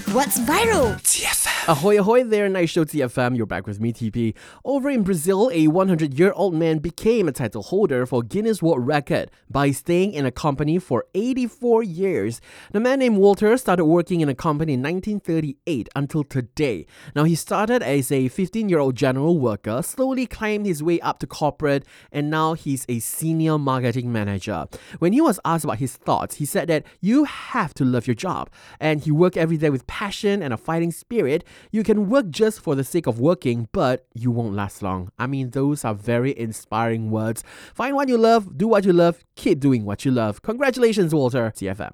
What's viral? TFM. Ahoy, ahoy there, Night Show TFM. You're back with me, TP. Over in Brazil, a 100-year-old man became a title holder for Guinness World Record by staying in a company for 84 years. The man named Walter started working in a company in 1938 until today. Now, he started as a 15-year-old general worker, slowly climbed his way up to corporate, and now he's a senior marketing manager. When he was asked about his thoughts, he said that you have to love your job, and he worked every day with passion and a fighting spirit. You can work just for the sake of working, but you won't last long. I mean, those are very inspiring words. Find what you love, do what you love, keep doing what you love. Congratulations, Walter. TFM.